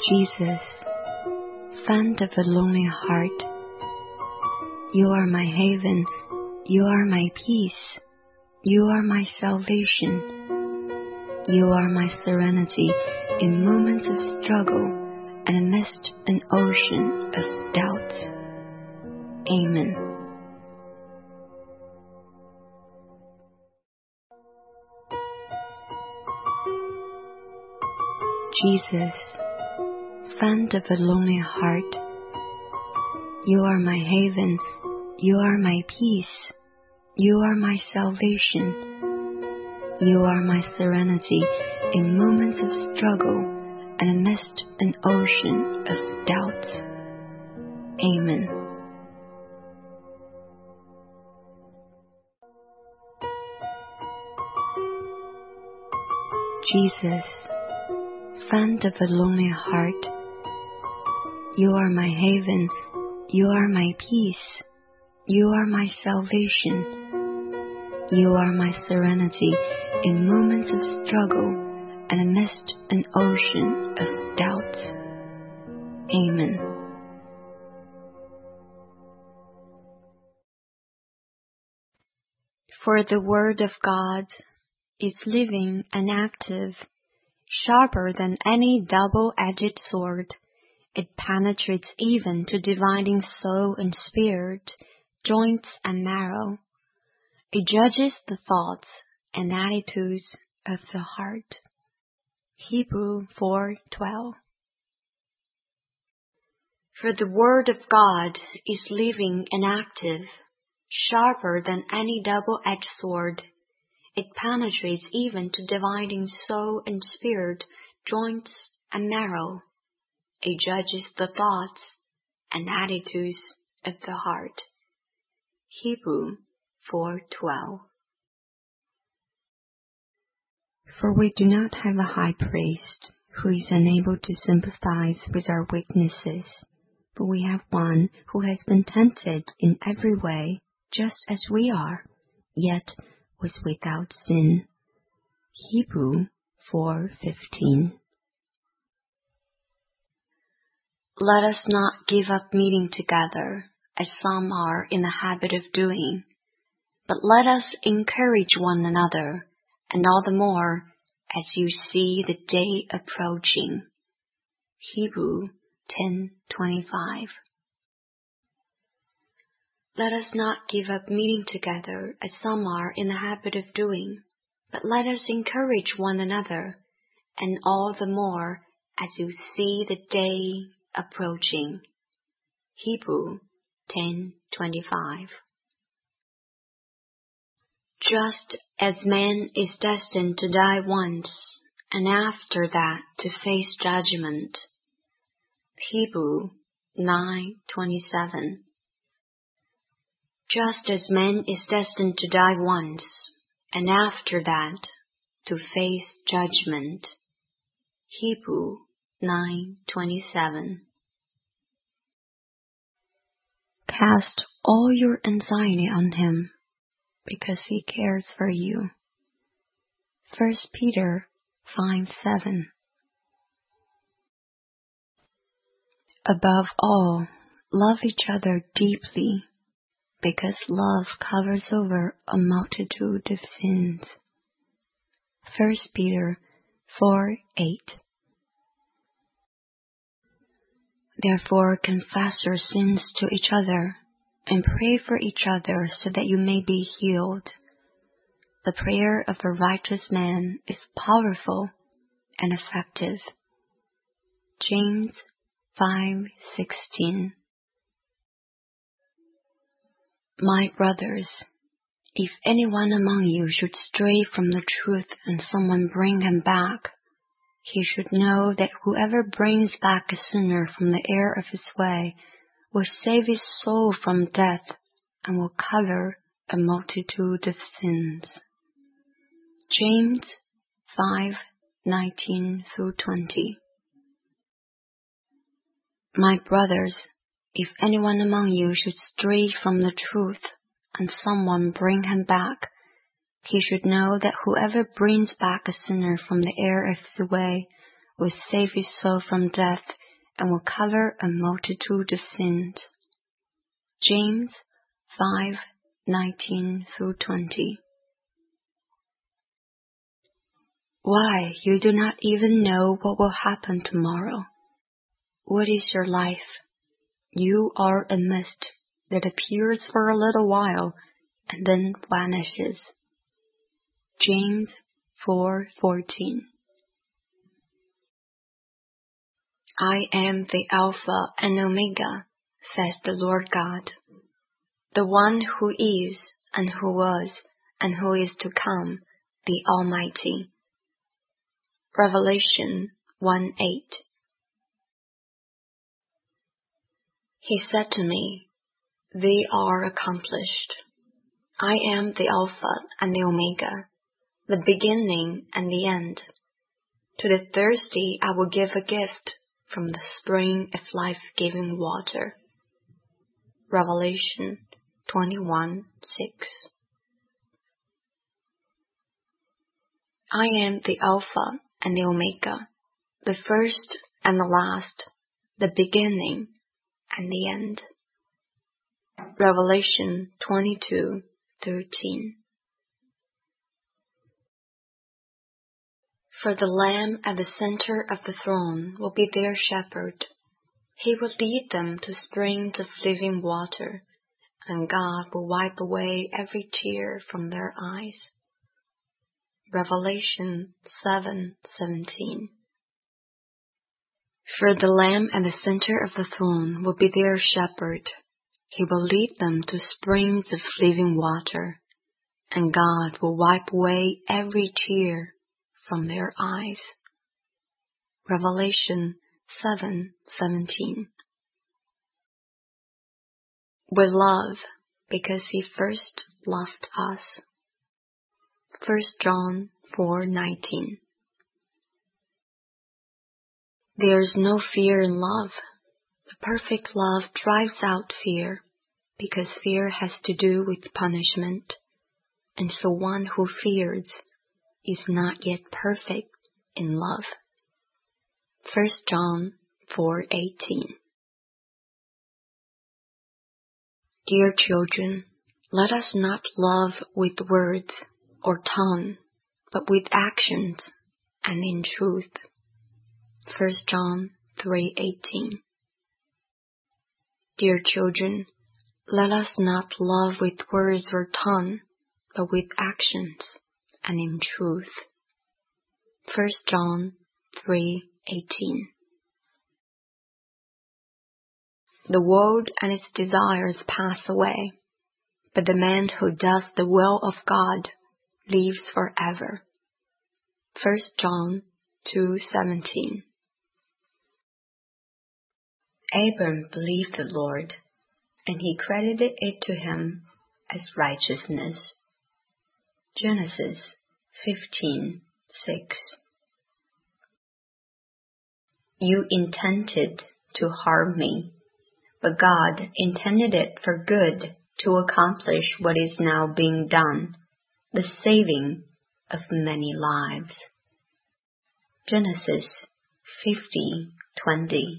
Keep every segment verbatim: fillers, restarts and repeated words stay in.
Jesus, friend of a lonely heart, you are my haven, you are my peace, you are my salvation, you are my serenity in moments of struggle and amidst an ocean of doubt. Amen. Jesus, friend of a lonely heart, you are my haven, you are my peace, you are my salvation, you are my serenity in moments of struggle and amidst an ocean of doubt. Amen. Jesus, friend of a lonely heart, you are my haven, you are my peace, you are my salvation, you are my serenity in moments of struggle and amidst an ocean of doubt. Amen. For the word of God is living and active, sharper than any double-edged sword. It penetrates even to dividing soul and spirit, joints and marrow. It judges the thoughts and attitudes of the heart. Hebrews four twelve. For the word of God is living and active, sharper than any double-edged sword. It penetrates even to dividing soul and spirit, joints and marrow. It judges the thoughts and attitudes of the heart. Hebrews four twelve. For we do not have a high priest who is unable to sympathize with our weaknesses, but we have one who has been tempted in every way, just as we are, yet was without sin. Hebrews four fifteen. Let us not give up meeting together, as some are in the habit of doing, but let us encourage one another, and all the more as you see the day approaching. Hebrews ten twenty-five. Let us not give up meeting together, as some are in the habit of doing, but let us encourage one another, and all the more as you see the day approaching. Hebrews ten twenty-five. Just as man is destined to die once, and after that to face judgment. Hebrews nine twenty-seven. Just as man is destined to die once, and after that to face judgment. Hebrews nine twenty-seven. Cast all your anxiety on him, because he cares for you. First Peter five seven. Above all, love each other deeply, because love covers over a multitude of sins. First Peter four eight. Therefore confess your sins to each other, and pray for each other so that you may be healed. The prayer of a righteous man is powerful and effective. James five sixteen. My brothers, if anyone among you should stray from the truth and someone bring him back, he should know that whoever brings back a sinner from the error of his way will save his soul from death and will cover a multitude of sins. James five nineteen through twenty. My brothers, if anyone among you should stray from the truth and someone bring him back, he should know that whoever brings back a sinner from the error of the way will save his soul from death and will cover a multitude of sins. James five nineteen through twenty. Why, you do not even know what will happen tomorrow. What is your life? You are a mist that appears for a little while and then vanishes. James four fourteen. I am the Alpha and Omega, says the Lord God, the one who is, and who was, and who is to come, the Almighty. Revelation one eight. He said to me, They are accomplished. I am the Alpha and the Omega, the beginning and the end. To the thirsty I will give a gift from the spring of life-giving water. Revelation twenty-one six. I am the Alpha and the Omega, the first and the last, the beginning and the end. Revelation twenty-two thirteen. For the Lamb at the center of the throne will be their shepherd. He will lead them to springs of living water, and God will wipe away every tear from their eyes. Revelation seven seventeen. For the Lamb at the center of the throne will be their shepherd. He will lead them to springs of living water, and God will wipe away every tear from their eyes. Revelation seven seventeen. We love because He first loved us. First John four nineteen. There is no fear in love. The perfect love drives out fear, because fear has to do with punishment, and so one who fears is not yet perfect in love. First John four eighteen. Dear children, let us not love with words or tongue, but with actions and in truth. First John three eighteen. Dear children, let us not love with words or tongue, but with actions and in truth. First John three eighteen. The world and its desires pass away, but the man who does the will of God lives forever. First John two seventeen. Abram believed the Lord, and He credited it to him as righteousness. Genesis fifteen six. You intended to harm me, but God intended it for good to accomplish what is now being done, the saving of many lives. Genesis fifty twenty.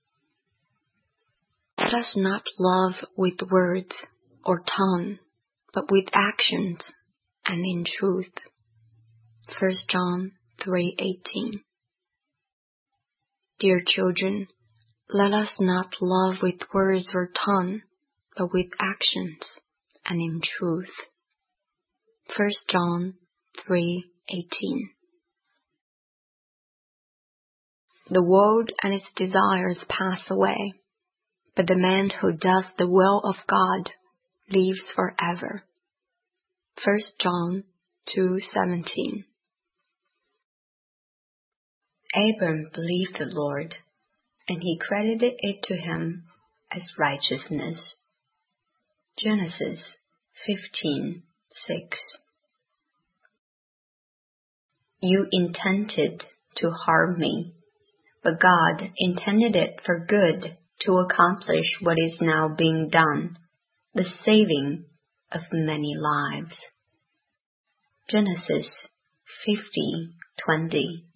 Let us not love with words or tongue, but with actions and in truth. First John three eighteen. Dear children, let us not love with words or tongue, but with actions and in truth. First John three eighteen. The world and its desires pass away, but the man who does the will of God lives forever. First John two seventeen. Abram believed the Lord, and He credited it to him as righteousness. Genesis fifteen six. You intended to harm me, but God intended it for good to accomplish what is now being done, the saving of many lives. Genesis fifty twenty.